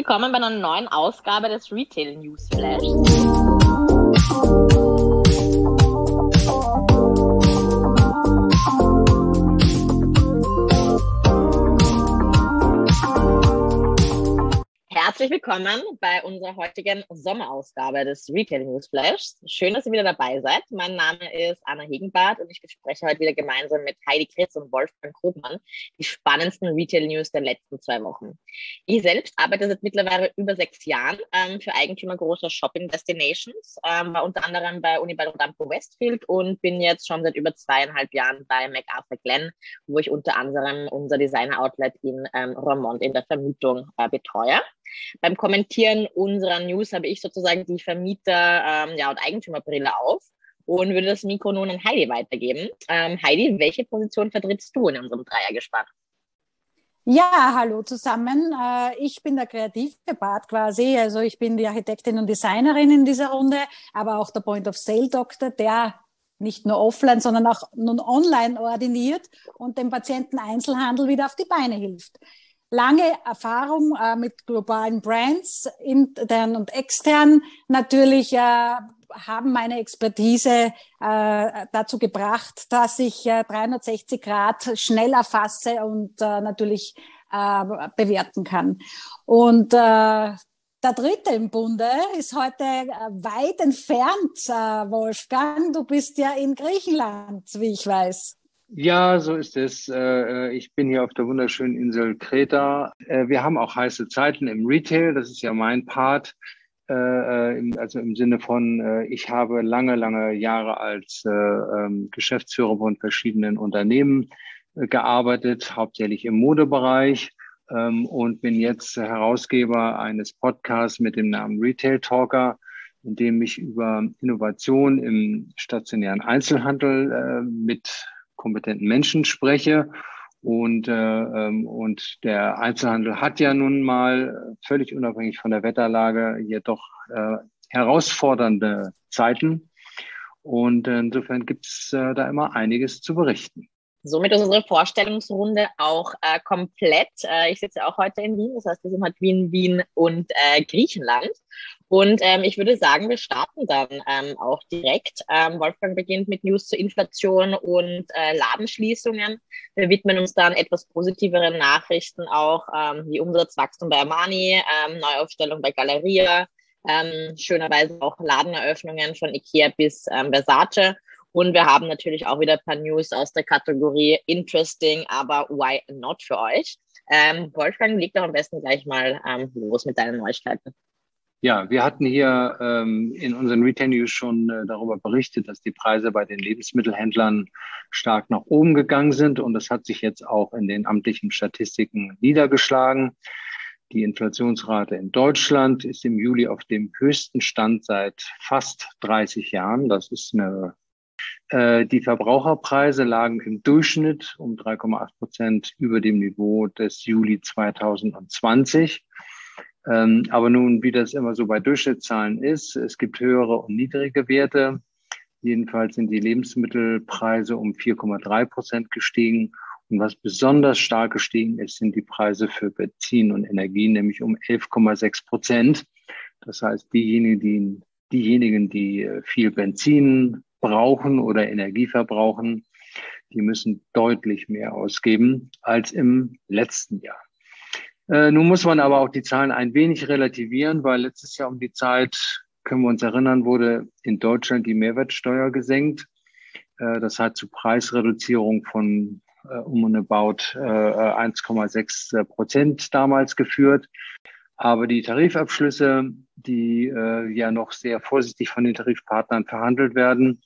willkommen bei einer neuen Ausgabe des Retail News Flash. Herzlich willkommen bei unserer heutigen Sommerausgabe des Retail News Flash. Schön, dass ihr wieder dabei seid. Mein Name ist Anna Hegenbart und ich bespreche heute wieder gemeinsam mit Heidi Kritz und Wolfgang Grobmann die spannendsten Retail News der letzten 2 Wochen. Ich selbst arbeite seit mittlerweile über 6 Jahren für Eigentümer großer Shopping Destinations, war unter anderem bei Unibail Rodamco Westfield und bin jetzt schon seit über 2,5 Jahren bei MacArthur Glen, wo ich unter anderem unser Designer-Outlet in Roermond in der Vermietung betreue. Beim Kommentieren unserer News habe ich sozusagen die Vermieter- und Eigentümerbrille auf und würde das Mikro nun an Heidi weitergeben. Heidi, welche Position vertrittst du in unserem Dreiergespann? Ja, hallo zusammen. Ich bin der kreative Part quasi. Also ich bin die Architektin und Designerin in dieser Runde, aber auch der Point-of-Sale-Doktor, der nicht nur offline, sondern auch nun online ordiniert und dem Patienten Einzelhandel wieder auf die Beine hilft. Lange Erfahrung mit globalen Brands, intern und extern. Natürlich haben meine Expertise dazu gebracht, dass ich 360 Grad schnell erfasse und natürlich bewerten kann. Und der Dritte im Bunde ist heute weit entfernt, Wolfgang. Du bist ja in Griechenland, wie ich weiß. Ja, so ist es. Ich bin hier auf der wunderschönen Insel Kreta. Wir haben auch heiße Zeiten im Retail. Das ist ja mein Part. Also im Sinne von, ich habe lange Jahre als Geschäftsführer von verschiedenen Unternehmen gearbeitet, hauptsächlich im Modebereich, und bin jetzt Herausgeber eines Podcasts mit dem Namen Retail Talker, in dem ich über Innovation im stationären Einzelhandel mit kompetenten Menschen spreche. Und der Einzelhandel hat ja nun mal völlig unabhängig von der Wetterlage jedoch herausfordernde Zeiten. Und insofern gibt es da immer einiges zu berichten. Somit ist unsere Vorstellungsrunde auch komplett. Ich sitze auch heute in Wien, das heißt, wir sind heute Wien und Griechenland. Und ich würde sagen, wir starten dann auch direkt. Wolfgang beginnt mit News zur Inflation und Ladenschließungen. Wir widmen uns dann etwas positiveren Nachrichten auch, wie Umsatzwachstum bei Armani, Neuaufstellung bei Galeria, schönerweise auch Ladeneröffnungen von Ikea bis Versace. Und wir haben natürlich auch wieder ein paar News aus der Kategorie Interesting, aber why not für euch? Wolfgang, leg doch am besten gleich mal los mit deinen Neuigkeiten. Ja, wir hatten hier in unseren Retail News schon darüber berichtet, dass die Preise bei den Lebensmittelhändlern stark nach oben gegangen sind. Und das hat sich jetzt auch in den amtlichen Statistiken niedergeschlagen. Die Inflationsrate in Deutschland ist im Juli auf dem höchsten Stand seit fast 30 Jahren. Die Verbraucherpreise lagen im Durchschnitt um 3,8% über dem Niveau des Juli 2020. Aber nun, wie das immer so bei Durchschnittszahlen ist, es gibt höhere und niedrige Werte. Jedenfalls sind die Lebensmittelpreise um 4,3% gestiegen. Und was besonders stark gestiegen ist, sind die Preise für Benzin und Energie, nämlich um 11,6%. Das heißt, diejenigen, die viel Benzin brauchen oder Energie verbrauchen, die müssen deutlich mehr ausgeben als im letzten Jahr. Nun muss man aber auch die Zahlen ein wenig relativieren, weil letztes Jahr um die Zeit, können wir uns erinnern, wurde in Deutschland die Mehrwertsteuer gesenkt. Das hat zu Preisreduzierung von um und about 1,6% damals geführt. Aber die Tarifabschlüsse, die ja noch sehr vorsichtig von den Tarifpartnern verhandelt werden,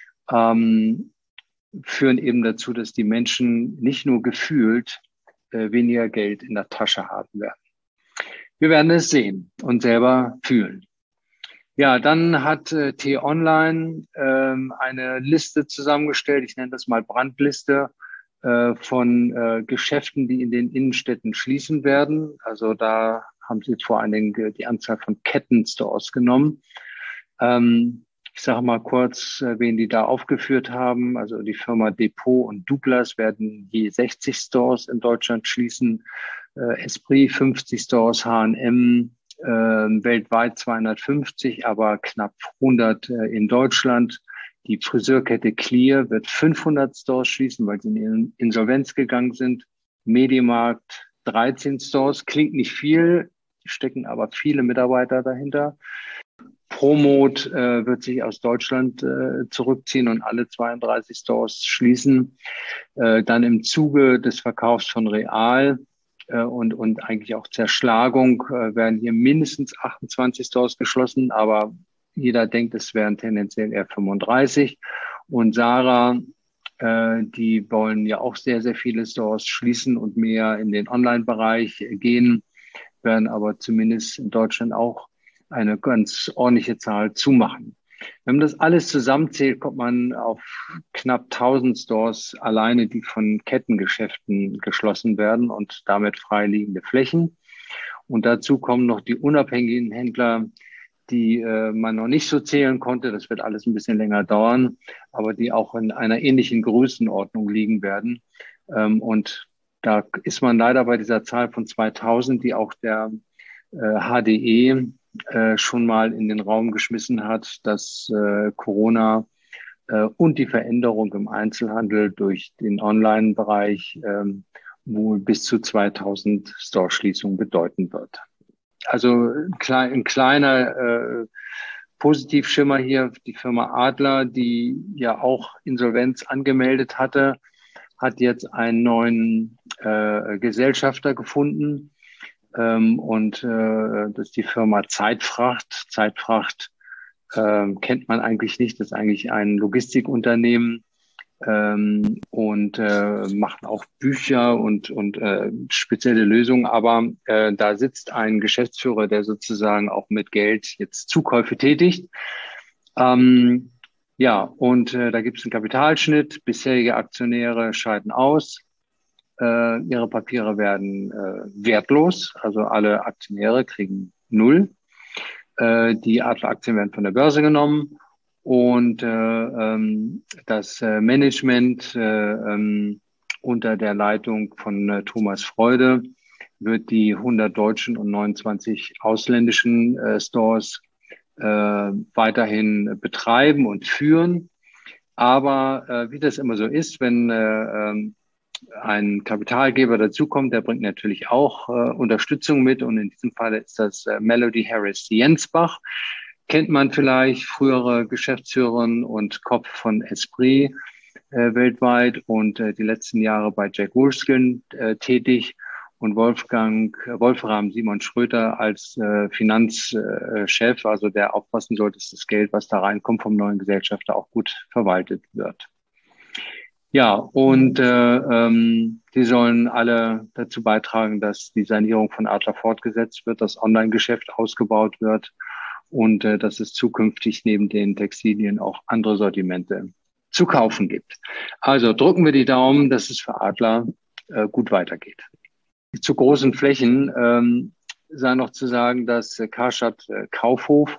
führen eben dazu, dass die Menschen nicht nur gefühlt weniger Geld in der Tasche haben werden. Wir werden es sehen und selber fühlen. Ja, dann hat T-Online eine Liste zusammengestellt, ich nenne das mal Brandliste, von Geschäften, die in den Innenstädten schließen werden. Also da haben sie vor allen Dingen die Anzahl von Kettenstores genommen. Ich sage mal kurz, wen die da aufgeführt haben. Also die Firma Depot und Douglas werden je 60 Stores in Deutschland schließen. Esprit 50 Stores, H&M weltweit 250, aber knapp 100 in Deutschland. Die Friseurkette Clear wird 500 Stores schließen, weil sie in Insolvenz gegangen sind. Mediamarkt 13 Stores, klingt nicht viel, stecken aber viele Mitarbeiter dahinter. Promot wird sich aus Deutschland zurückziehen und alle 32 Stores schließen. Dann im Zuge des Verkaufs von Real und eigentlich auch Zerschlagung werden hier mindestens 28 Stores geschlossen, aber jeder denkt, es wären tendenziell eher 35. Und Zara, die wollen ja auch sehr, sehr viele Stores schließen und mehr in den Online-Bereich gehen, werden aber zumindest in Deutschland auch eine ganz ordentliche Zahl zumachen. Wenn man das alles zusammenzählt, kommt man auf knapp 1000 Stores alleine, die von Kettengeschäften geschlossen werden und damit freiliegende Flächen. Und dazu kommen noch die unabhängigen Händler, die man noch nicht so zählen konnte. Das wird alles ein bisschen länger dauern, aber die auch in einer ähnlichen Größenordnung liegen werden. Und da ist man leider bei dieser Zahl von 2000, die auch der HDE schon mal in den Raum geschmissen hat, dass Corona und die Veränderung im Einzelhandel durch den Online-Bereich wohl bis zu 2000 Store-Schließungen bedeuten wird. Also ein kleiner Positivschimmer hier, die Firma Adler, die ja auch Insolvenz angemeldet hatte, hat jetzt einen neuen Gesellschafter gefunden. Das ist die Firma Zeitfracht. Zeitfracht kennt man eigentlich nicht. Das ist eigentlich ein Logistikunternehmen und machen auch Bücher und spezielle Lösungen. Aber da sitzt ein Geschäftsführer, der sozusagen auch mit Geld jetzt Zukäufe tätigt. Da gibt es einen Kapitalschnitt. Bisherige Aktionäre scheiden aus. Ihre Papiere werden wertlos, also alle Aktionäre kriegen 0. Die Adler-Aktien werden von der Börse genommen und das Management unter der Leitung von Thomas Freude wird die 100 deutschen und 29 ausländischen Stores weiterhin betreiben und führen. Aber wie das immer so ist, wenn ein Kapitalgeber dazukommt, der bringt natürlich auch Unterstützung mit und in diesem Fall ist das Melody Harris Jensbach. Kennt man vielleicht, frühere Geschäftsführerin und Kopf von Esprit weltweit und die letzten Jahre bei Jack Wolfskin tätig und Wolfram Simon Schröter als Finanzchef, also der aufpassen sollte, dass das Geld, was da reinkommt vom neuen Gesellschafter, auch gut verwaltet wird. Ja, und die sollen alle dazu beitragen, dass die Sanierung von Adler fortgesetzt wird, das Online-Geschäft ausgebaut wird und dass es zukünftig neben den Textilien auch andere Sortimente zu kaufen gibt. Also drücken wir die Daumen, dass es für Adler gut weitergeht. Zu großen Flächen sei noch zu sagen, dass Karstadt Kaufhof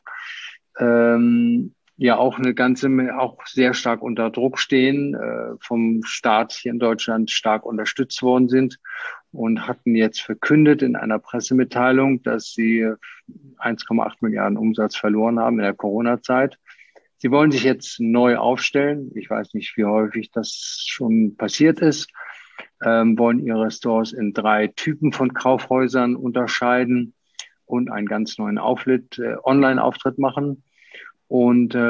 ja auch auch sehr stark unter Druck stehen, vom Staat hier in Deutschland stark unterstützt worden sind und hatten jetzt verkündet in einer Pressemitteilung, dass sie 1,8 Milliarden Umsatz verloren haben in der Corona-Zeit. Sie wollen sich jetzt neu aufstellen. Ich weiß nicht, wie häufig das schon passiert ist. Wollen ihre Stores in 3 Typen von Kaufhäusern unterscheiden und einen ganz neuen Online-Auftritt machen. Und sie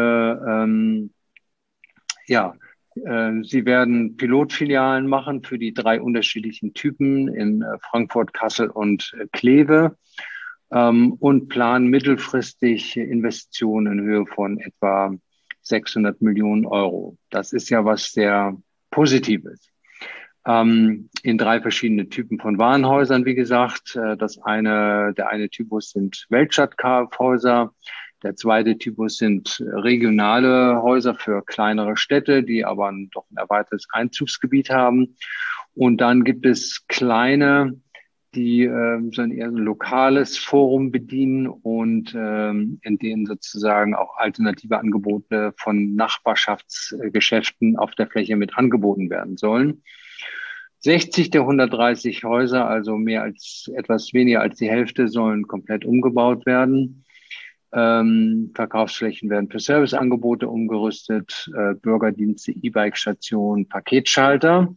werden Pilotfilialen machen für die 3 unterschiedlichen Typen in Frankfurt, Kassel und Kleve und planen mittelfristig Investitionen in Höhe von etwa 600 Millionen Euro. Das ist ja was sehr Positives. In 3 verschiedene Typen von Warenhäusern, wie gesagt. Der eine Typus sind Weltstadtkaufhäuser. Der zweite Typus sind regionale Häuser für kleinere Städte, die aber doch ein erweitertes Einzugsgebiet haben. Und dann gibt es kleine, die sollen eher so ein lokales Forum bedienen und in denen sozusagen auch alternative Angebote von Nachbarschaftsgeschäften auf der Fläche mit angeboten werden sollen. 60 der 130 Häuser, also etwas weniger als die Hälfte, sollen komplett umgebaut werden. Verkaufsflächen werden für Serviceangebote umgerüstet, Bürgerdienste, E-Bike-Stationen, Paketschalter.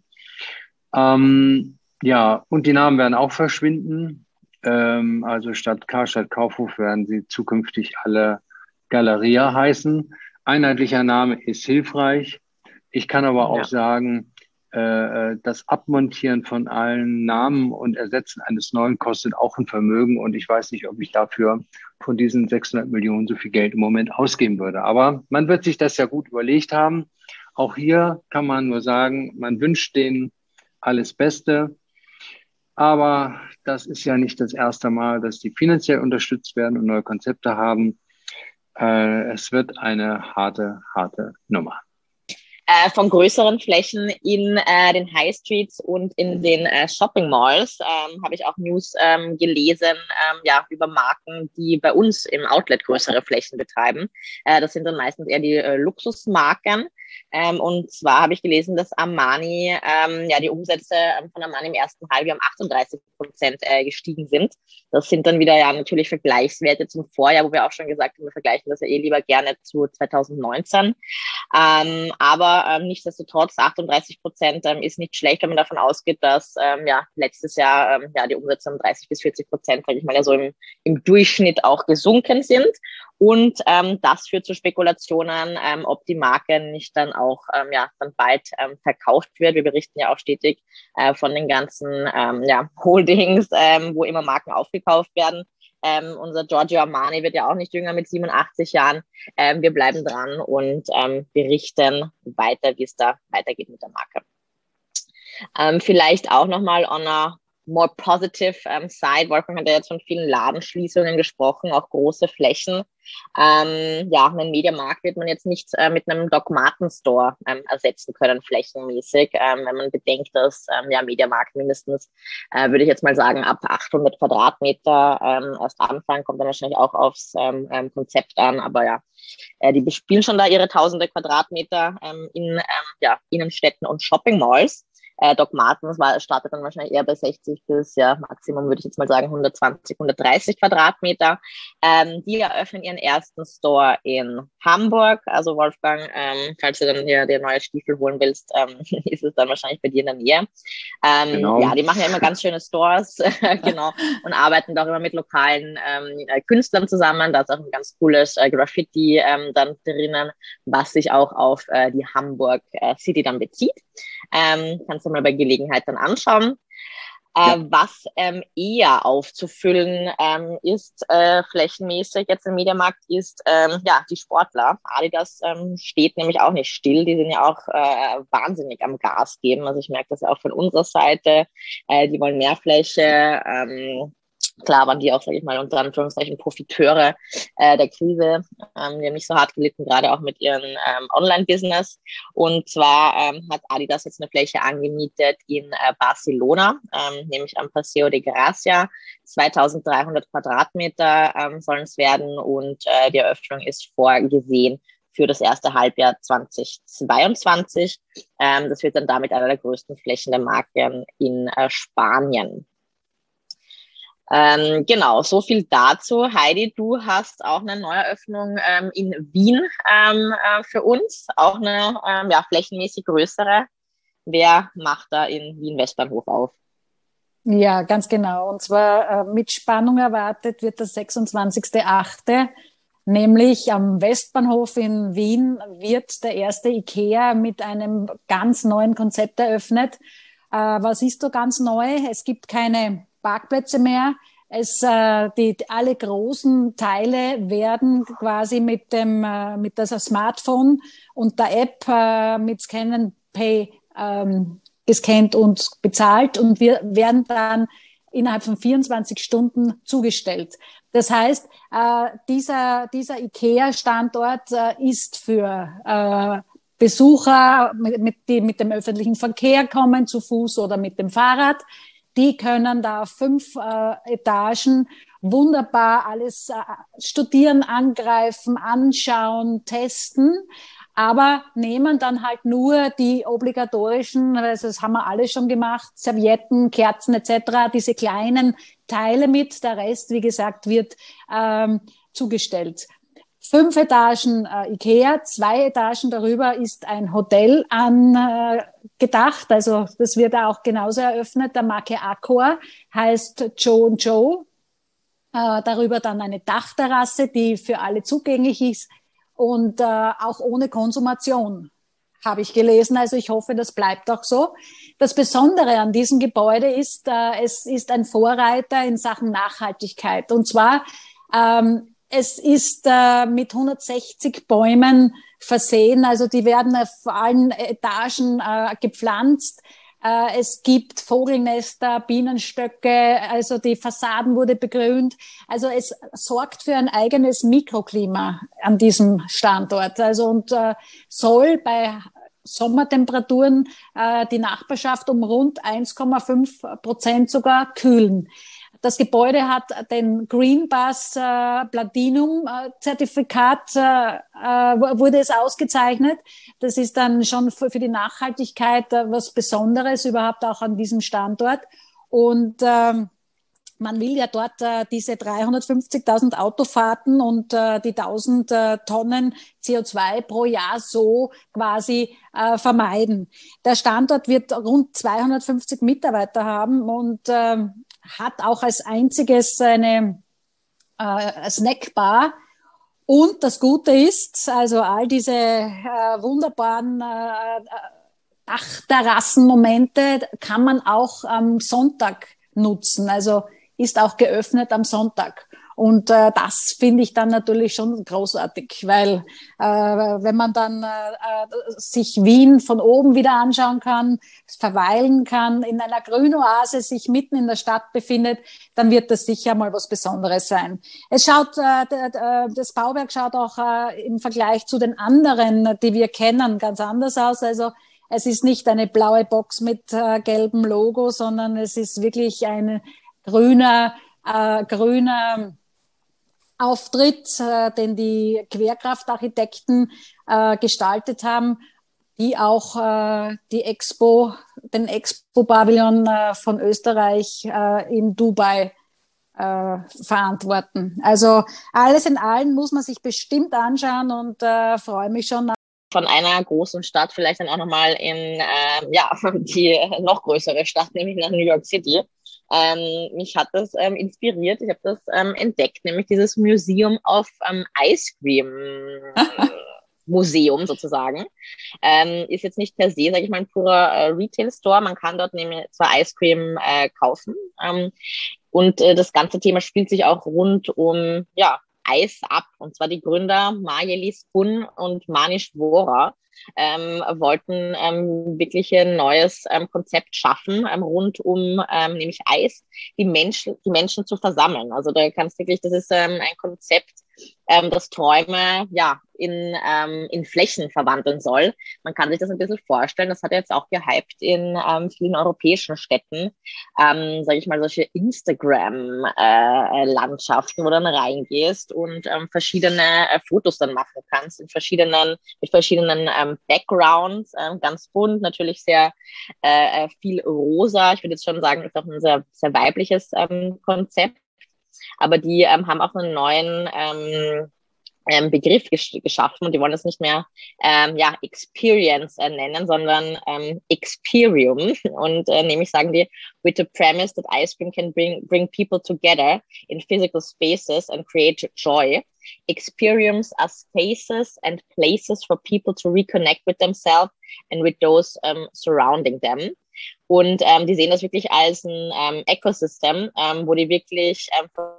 Ja, und die Namen werden auch verschwinden. Also statt Karstadt Kaufhof werden sie zukünftig alle Galeria heißen. Einheitlicher Name ist hilfreich. Ich kann aber auch sagen, das Abmontieren von allen Namen und Ersetzen eines neuen kostet auch ein Vermögen. Und ich weiß nicht, ob ich dafür von diesen 600 Millionen so viel Geld im Moment ausgeben würde. Aber man wird sich das ja gut überlegt haben. Auch hier kann man nur sagen, man wünscht denen alles Beste. Aber das ist ja nicht das erste Mal, dass die finanziell unterstützt werden und neue Konzepte haben. Es wird eine harte Nummer. Von größeren Flächen in den High Streets und in den Shopping Malls habe ich auch News gelesen, über Marken, die bei uns im Outlet größere Flächen betreiben. Das sind dann meistens eher die Luxusmarken. Und zwar habe ich gelesen, dass Armani, die Umsätze von Armani im ersten Halbjahr um 38% gestiegen sind. Das sind dann wieder natürlich Vergleichswerte zum Vorjahr, wo wir auch schon gesagt haben, wir vergleichen das ja lieber gerne zu 2019. Aber nichtsdestotrotz 38% ist nicht schlecht, wenn man davon ausgeht, dass letztes Jahr die Umsätze um 30-40%, sage ich mal, ja so im Durchschnitt auch gesunken sind. Und das führt zu Spekulationen, ob die Marke nicht dann auch dann bald verkauft wird. Wir berichten ja auch stetig von den ganzen Holdings, wo immer Marken aufgekauft werden. Unser Giorgio Armani wird ja auch nicht jünger mit 87 Jahren. Wir bleiben dran und berichten weiter, wie es da weitergeht mit der Marke. Vielleicht auch nochmal on a more positive side. Wolfgang hat ja jetzt von vielen Ladenschließungen gesprochen, auch große Flächen. Einen Mediamarkt wird man jetzt nicht mit einem Doc Martens Store ersetzen können, flächenmäßig. Wenn man bedenkt, dass Mediamarkt mindestens, würde ich jetzt mal sagen, ab 800 Quadratmeter erst anfangen, kommt dann wahrscheinlich auch aufs Konzept an. Aber die bespielen schon da ihre tausende Quadratmeter in Innenstädten und Shopping Malls. Doc Martens startet dann wahrscheinlich eher bei 60 bis, Maximum würde ich jetzt mal sagen 120, 130 Quadratmeter. Die eröffnen ihren ersten Store in Hamburg. Also Wolfgang, falls du dann hier dir neue Stiefel holen willst, ist es dann wahrscheinlich bei dir in der Nähe. Genau. Ja, die machen ja immer ganz schöne Stores, genau, und arbeiten da auch immer mit lokalen Künstlern zusammen. Da ist auch ein ganz cooles Graffiti dann drinnen, was sich auch auf die Hamburg City dann bezieht. Kannst du mal bei Gelegenheit dann anschauen. Was eher aufzufüllen ist, flächenmäßig jetzt im Mediamarkt, ist die Sportler. Adidas steht nämlich auch nicht still. Die sind ja auch wahnsinnig am Gas geben. Also ich merke das auch von unserer Seite. Die wollen mehr Fläche. Klar waren die auch, sage ich mal, unter Anführungszeichen Profiteure der Krise. Die haben nicht so hart gelitten, gerade auch mit ihrem Online-Business. Und zwar hat Adidas jetzt eine Fläche angemietet in Barcelona, nämlich am Paseo de Gracia. 2300 Quadratmeter sollen es werden und die Eröffnung ist vorgesehen für das erste Halbjahr 2022. Das wird dann damit einer der größten Flächen der Marke in Spanien. Genau, so viel dazu. Heidi, du hast auch eine Neueröffnung in Wien für uns, auch eine flächenmäßig größere. Wer macht da in Wien Westbahnhof auf? Ja, ganz genau. Und zwar mit Spannung erwartet wird das 26.8., nämlich am Westbahnhof in Wien wird der erste IKEA mit einem ganz neuen Konzept eröffnet. Was ist so ganz neu? Es gibt keine Parkplätze mehr. Alle großen Teile werden quasi mit der Smartphone und der App mit Scan and Pay gescannt und bezahlt und wir werden dann innerhalb von 24 Stunden zugestellt. Das heißt, dieser IKEA-Standort ist für Besucher, die mit dem öffentlichen Verkehr kommen, zu Fuß oder mit dem Fahrrad, die können da auf 5 Etagen wunderbar alles studieren, angreifen, anschauen, testen, aber nehmen dann halt nur die obligatorischen, also das haben wir alle schon gemacht, Servietten, Kerzen etc., diese kleinen Teile mit. Der Rest, wie gesagt, wird zugestellt. 5 Etagen Ikea, 2 Etagen darüber ist ein Hotel angedacht. Also das wird auch genauso eröffnet. Der Marke Accor heißt Joe & Joe. Darüber dann eine Dachterrasse, die für alle zugänglich ist und auch ohne Konsumation, habe ich gelesen. Also ich hoffe, das bleibt auch so. Das Besondere an diesem Gebäude ist, es ist ein Vorreiter in Sachen Nachhaltigkeit. Und zwar, es ist mit 160 Bäumen versehen. Also die werden auf allen Etagen gepflanzt. Es gibt Vogelnester, Bienenstöcke, also die Fassaden wurde begrünt. Also es sorgt für ein eigenes Mikroklima an diesem Standort. Also und soll bei Sommertemperaturen die Nachbarschaft um rund 1,5% sogar kühlen. Das Gebäude hat den Green Bus Platinum Zertifikat, wurde es ausgezeichnet. Das ist dann schon für die Nachhaltigkeit was Besonderes überhaupt auch an diesem Standort. Und man will ja dort diese 350.000 Autofahrten und die 1.000 Tonnen CO2 pro Jahr so quasi vermeiden. Der Standort wird rund 250 Mitarbeiter haben und hat auch als einziges eine Snackbar. Und das Gute ist, also all diese wunderbaren Dachterrassenmomente kann man auch am Sonntag nutzen. Also ist auch geöffnet am Sonntag. Und das finde ich dann natürlich schon großartig, weil wenn man dann sich Wien von oben wieder anschauen kann, verweilen kann, in einer Grünoase sich mitten in der Stadt befindet, dann wird das sicher mal was Besonderes sein. Es schaut, das Bauwerk schaut auch im Vergleich zu den anderen, die wir kennen, ganz anders aus. Also es ist nicht eine blaue Box mit gelbem Logo, sondern es ist wirklich ein grüner Auftritt, den die Querkraftarchitekten gestaltet haben, die auch den Expo-Pavillon von Österreich in Dubai verantworten. Also alles in allem muss man sich bestimmt anschauen und freue mich schon. Von einer großen Stadt vielleicht dann auch nochmal in die noch größere Stadt, nämlich nach New York City. Mich hat das inspiriert. Ich habe das entdeckt, nämlich dieses Museum of Ice Cream Museum sozusagen. Ist jetzt nicht per se, sage ich mal, ein purer Retail-Store. Man kann dort nämlich zwar Ice Cream kaufen und das ganze Thema spielt sich auch rund um Eis ab. Und zwar die Gründer Marjely Spun und Manish Vora wollten wirklich ein neues Konzept schaffen rund um nämlich Eis, die Menschen zu versammeln. Also da kannst wirklich, das ist ein Konzept, das Träume in Flächen verwandeln soll. Man kann sich das ein bisschen vorstellen, das hat jetzt auch gehypt in vielen europäischen Städten, sage ich mal, solche Instagram-Landschaften, wo du dann reingehst und verschiedene Fotos dann machen kannst, mit verschiedenen Backgrounds, ganz bunt, natürlich sehr viel rosa. Ich würde jetzt schon sagen, das ist auch ein sehr, sehr weibliches Konzept. Aber die haben auch einen neuen Begriff geschaffen und die wollen das nicht mehr Experience nennen, sondern Experium. Und nämlich sagen die, with the premise that ice cream can bring people together in physical spaces and create joy. Experiums are spaces and places for people to reconnect with themselves and with those surrounding them. Und die sehen das wirklich als ein Ecosystem, wo die wirklich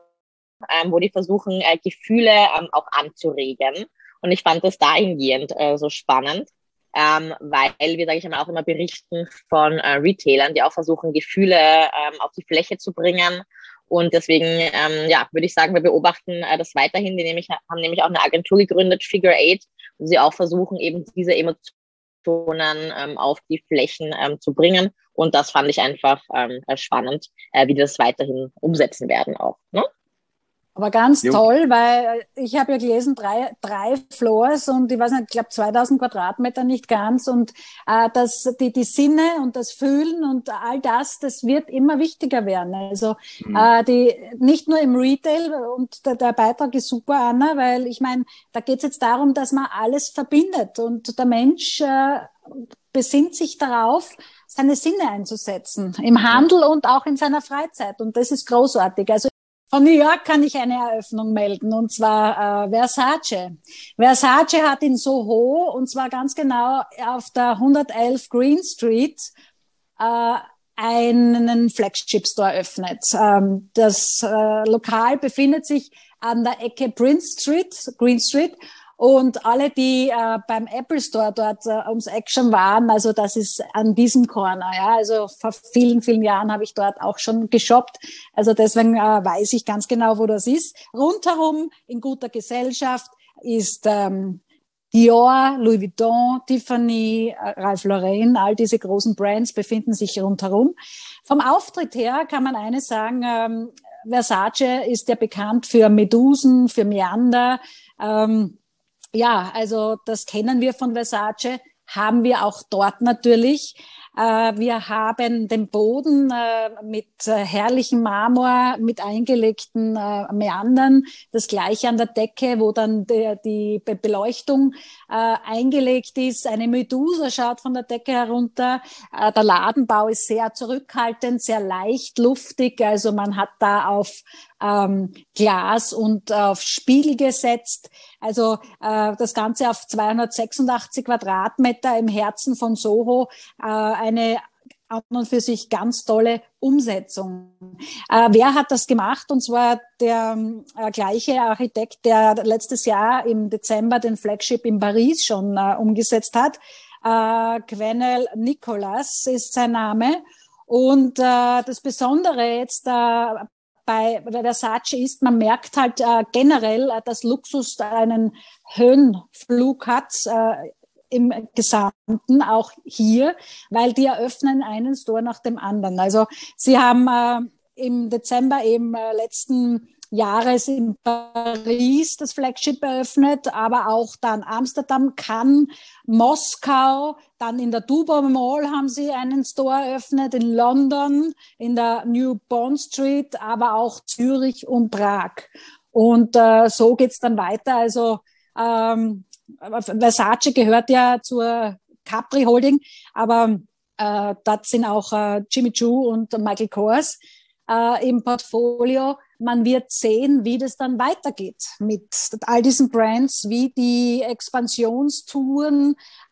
wo die versuchen, Gefühle auch anzuregen. Und ich fand das dahingehend so spannend, weil wir, sage ich einmal, auch immer berichten von Retailern, die auch versuchen, Gefühle auf die Fläche zu bringen. Und deswegen, würde ich sagen, wir beobachten das weiterhin. Die haben nämlich auch eine Agentur gegründet, Figure 8, wo sie auch versuchen, eben diese Emotionen auf die Flächen zu bringen Und das fand ich einfach spannend, wie die das weiterhin umsetzen werden auch. Ne? Aber ganz toll, weil ich habe ja gelesen, drei Floors und ich weiß nicht, ich glaube 2000 Quadratmeter, nicht ganz. Und die Sinne und das Fühlen und all das, das wird immer wichtiger werden. Also nicht nur im Retail, und der Beitrag ist super, Anna, weil ich meine, da geht es jetzt darum, dass man alles verbindet und der Mensch besinnt sich darauf, seine Sinne einzusetzen, im Handel und auch in seiner Freizeit. Und das ist großartig. Also von New York kann ich eine Eröffnung melden, und zwar Versace. Versace hat in Soho, und zwar ganz genau auf der 111 Green Street, einen Flagship-Store eröffnet. Das Lokal befindet sich an der Ecke Green Street. Und alle, die beim Apple Store dort ums Eck schon waren, also das ist an diesem Corner. Ja, also vor vielen, vielen Jahren habe ich dort auch schon geshoppt. Also deswegen weiß ich ganz genau, wo das ist. Rundherum in guter Gesellschaft ist Dior, Louis Vuitton, Tiffany, Ralph Lauren, all diese großen Brands befinden sich rundherum. Vom Auftritt her kann man eines sagen, Versace ist ja bekannt für Medusen, für Meander. Ja, also das kennen wir von Versace, haben wir auch dort natürlich. Wir haben den Boden mit herrlichem Marmor, mit eingelegten Meandern, das gleiche an der Decke, wo dann die Beleuchtung eingelegt ist. Eine Medusa schaut von der Decke herunter. Der Ladenbau ist sehr zurückhaltend, sehr leicht, luftig. Also man hat da auf Glas und auf Spiegel gesetzt. Also das Ganze auf 286 Quadratmeter im Herzen von Soho. Eine an und für sich ganz tolle Umsetzung. Wer hat das gemacht? Und zwar der gleiche Architekt, der letztes Jahr im Dezember den Flagship in Paris schon umgesetzt hat. Gwenel Nicolas ist sein Name. Und das Besondere jetzt bei Versace ist, man merkt halt generell, dass Luxus einen Höhenflug hat, im Gesamten, auch hier, weil die eröffnen einen Store nach dem anderen. Also sie haben im Dezember eben letzten Jahres in Paris das Flagship eröffnet, aber auch dann Amsterdam, Cannes, Moskau, dann in der Dubai Mall haben sie einen Store eröffnet, in London, in der New Bond Street, aber auch Zürich und Prag. Und so geht's dann weiter. Also Versace gehört ja zur Capri Holding, aber dort sind auch Jimmy Choo und Michael Kors im Portfolio. Man wird sehen, wie das dann weitergeht mit all diesen Brands, wie die Expansionstouren,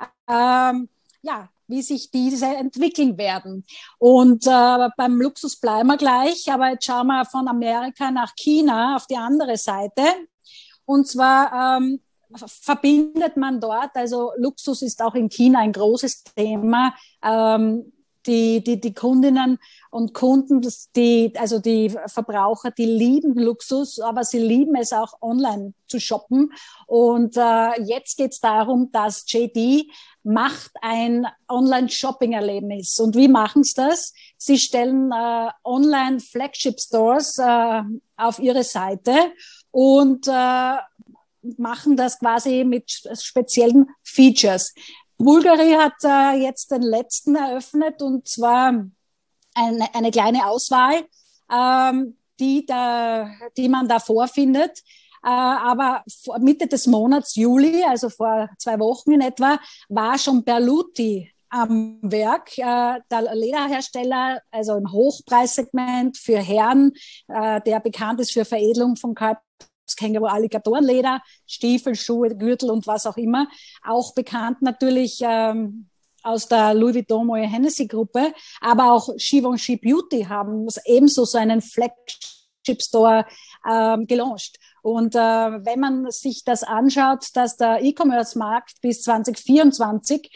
wie sich diese entwickeln werden. Und beim Luxus bleiben wir gleich, aber jetzt schauen wir von Amerika nach China auf die andere Seite. Und zwar verbindet man dort, also Luxus ist auch in China ein großes Thema. Die Kundinnen und Kunden, also die Verbraucher, die lieben Luxus, aber sie lieben es auch online zu shoppen. Und jetzt geht es darum, dass JD macht ein Online-Shopping-Erlebnis. Und wie machen sie das? Sie stellen Online-Flagship-Stores auf ihre Seite und machen das quasi mit speziellen Features. Bulgari hat jetzt den letzten eröffnet, und zwar eine kleine Auswahl, die man da vorfindet. Aber Mitte des Monats Juli, also vor 2 Wochen in etwa, war schon Berluti am Werk, der Lederhersteller, also im Hochpreissegment für Herren, der bekannt ist für Veredelung von Känguru, Alligatorenleder, Stiefel, Schuhe, Gürtel und was auch immer. Auch bekannt natürlich aus der Louis Vuitton Moët Hennessy Gruppe, aber auch Givenchy Beauty haben ebenso so einen Flagship Store gelauncht. Und wenn man sich das anschaut, dass der E-Commerce-Markt bis 2024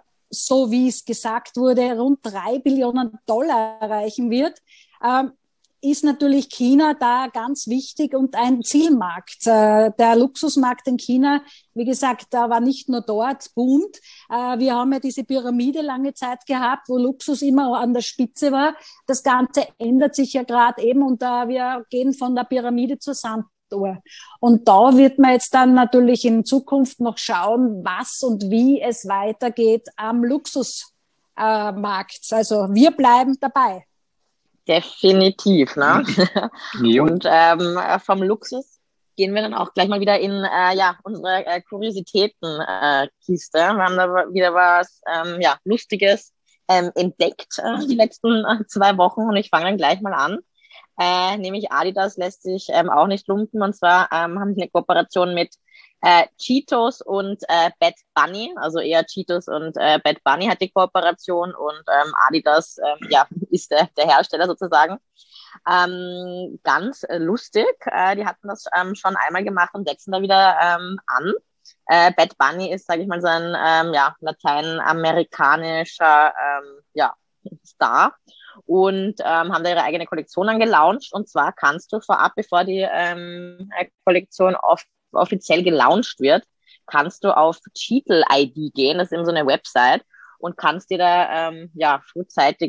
so wie es gesagt wurde, rund $3 Billionen erreichen wird, ist natürlich China da ganz wichtig und ein Zielmarkt. Der Luxusmarkt in China, wie gesagt, da war nicht nur dort boomt. Wir haben ja diese Pyramide lange Zeit gehabt, wo Luxus immer an der Spitze war. Das Ganze ändert sich ja gerade eben und wir gehen von der Pyramide zur Sanduhr. Und da wird man jetzt dann natürlich in Zukunft noch schauen, was und wie es weitergeht am Luxusmarkt. Also wir bleiben dabei. Definitiv, ne? Jo. Und vom Luxus gehen wir dann auch gleich mal wieder in unsere Kuriositäten-Kiste. Wir haben da wieder was Lustiges entdeckt die letzten 2 Wochen und ich fange dann gleich mal an. Nämlich Adidas lässt sich auch nicht lumpen und zwar haben sie eine Kooperation mit Cheetos und Bad Bunny, also eher Cheetos und Bad Bunny hat die Kooperation und Adidas ist der Hersteller sozusagen. Ganz lustig, die hatten das schon einmal gemacht und setzen da wieder an. Bad Bunny ist, sage ich mal, so ein lateinamerikanischer Star und haben da ihre eigene Kollektion dann gelauncht und zwar kannst du vorab, bevor die Kollektion offiziell gelauncht wird, kannst du auf Cheetle ID gehen, das ist eben so eine Website und kannst dir da frühzeitig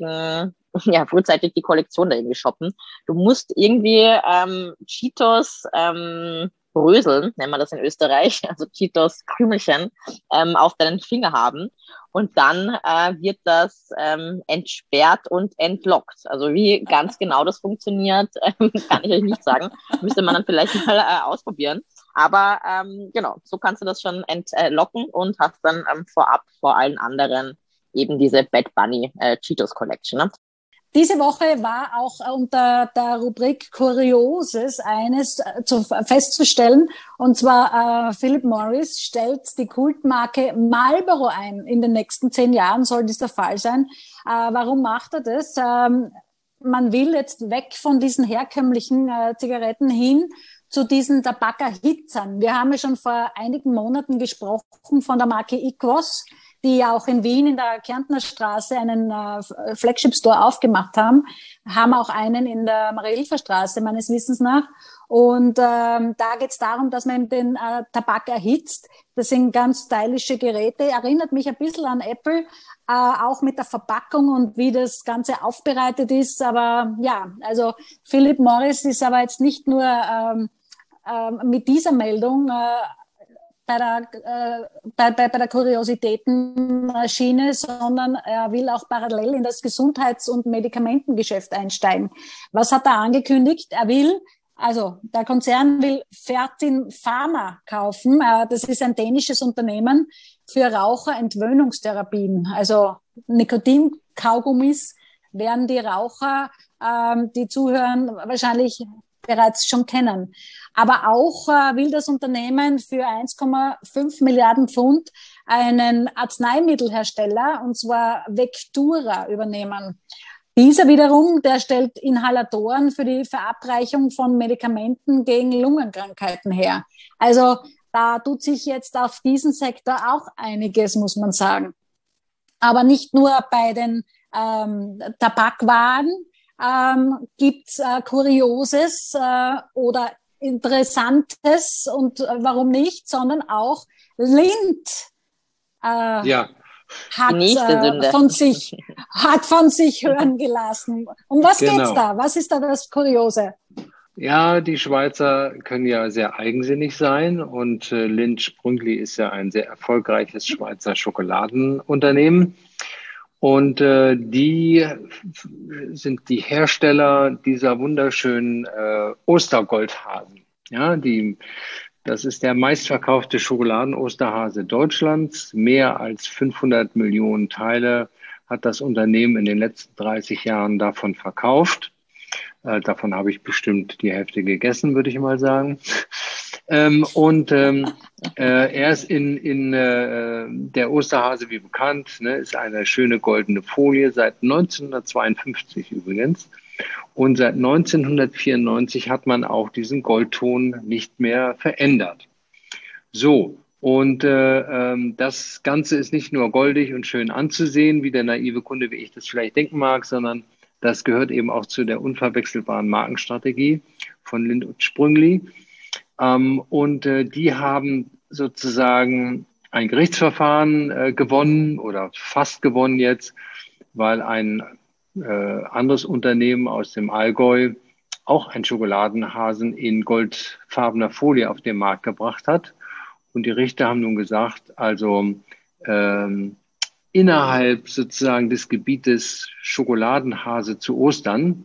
die Kollektion da irgendwie shoppen. Du musst irgendwie Cheetos Bröseln, nennen wir das in Österreich, also Cheetos Krümelchen, auf deinen Finger haben und dann wird das entsperrt und entlockt. Also wie ganz genau das funktioniert, kann ich euch nicht sagen. Müsste man dann vielleicht mal ausprobieren. Aber genau, so kannst du das schon entlocken und hast dann vorab vor allen anderen eben diese Bad Bunny Cheetos Collection. Ne? Diese Woche war auch unter der Rubrik Kurioses eines festzustellen, und zwar Philip Morris stellt die Kultmarke Marlboro ein. In den nächsten 10 Jahren soll dies der Fall sein. Warum macht er das? Man will jetzt weg von diesen herkömmlichen Zigaretten hin zu diesen Tabakerhitzern. Wir haben ja schon vor einigen Monaten gesprochen von der Marke IQOS, die ja auch in Wien in der Kärntner Straße einen Flagship-Store aufgemacht haben auch einen in der Marie-Hilfer-Straße meines Wissens nach. Und da geht es darum, dass man den Tabak erhitzt. Das sind ganz stylische Geräte, erinnert mich ein bisschen an Apple, auch mit der Verpackung und wie das Ganze aufbereitet ist. Aber ja, also Philip Morris ist aber jetzt nicht nur mit dieser Meldung bei der Kuriositätenschiene, sondern er will auch parallel in das Gesundheits- und Medikamentengeschäft einsteigen. Was hat er angekündigt? Der Konzern will Fertin Pharma kaufen. Das ist ein dänisches Unternehmen für Raucherentwöhnungstherapien. Also Nikotinkaugummis werden die Raucher, die zuhören, wahrscheinlich bereits schon kennen. Aber auch will das Unternehmen für 1,5 Milliarden Pfund einen Arzneimittelhersteller, und zwar Vectura, übernehmen. Dieser wiederum, der stellt Inhalatoren für die Verabreichung von Medikamenten gegen Lungenkrankheiten her. Also da tut sich jetzt auf diesen Sektor auch einiges, muss man sagen. Aber nicht nur bei den Tabakwaren gibt's Kurioses oder Interessantes und warum nicht, sondern auch Lindt hat von sich hören gelassen. Um was geht's da? Was ist da das Kuriose? Ja, die Schweizer können ja sehr eigensinnig sein und Lindt Sprüngli ist ja ein sehr erfolgreiches Schweizer Schokoladenunternehmen. Und die sind die Hersteller dieser wunderschönen Ostergoldhasen. Ja, das ist der meistverkaufte Schokoladen-Osterhase Deutschlands. Mehr als 500 Millionen Teile hat das Unternehmen in den letzten 30 Jahren davon verkauft. Davon habe ich bestimmt die Hälfte gegessen, würde ich mal sagen. Er ist in der Osterhase, wie bekannt, ne, ist eine schöne goldene Folie, seit 1952 übrigens. Und seit 1994 hat man auch diesen Goldton nicht mehr verändert. So, und das Ganze ist nicht nur goldig und schön anzusehen, wie der naive Kunde, wie ich das vielleicht denken mag, sondern Das gehört eben auch zu der unverwechselbaren Markenstrategie von Lindt und Sprüngli. Und die haben sozusagen ein Gerichtsverfahren gewonnen oder fast gewonnen jetzt, weil ein anderes Unternehmen aus dem Allgäu auch einen Schokoladenhasen in goldfarbener Folie auf den Markt gebracht hat. Und die Richter haben nun gesagt, also innerhalb sozusagen des Gebietes Schokoladenhase zu Ostern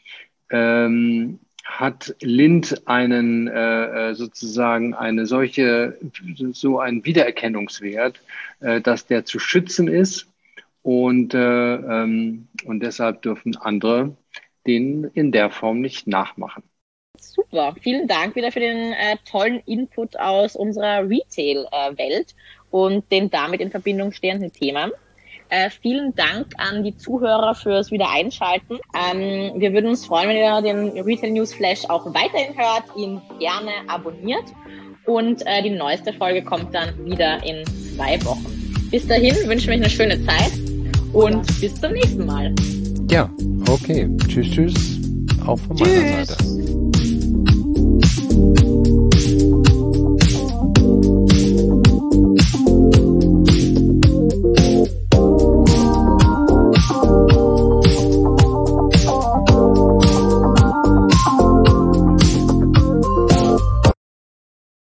hat Lindt einen sozusagen eine solche, so einen Wiedererkennungswert, dass der zu schützen ist und deshalb dürfen andere den in der Form nicht nachmachen. Super, vielen Dank wieder für den tollen Input aus unserer Retail-Welt und den damit in Verbindung stehenden Themen. Vielen Dank an die Zuhörer fürs Wiedereinschalten. Wir würden uns freuen, wenn ihr den Retail News Flash auch weiterhin hört, ihn gerne abonniert und die neueste Folge kommt dann wieder in 2 Wochen. Bis dahin wünschen wir euch eine schöne Zeit und bis zum nächsten Mal. Ja, okay. Tschüss, tschüss. Auch von meiner Seite.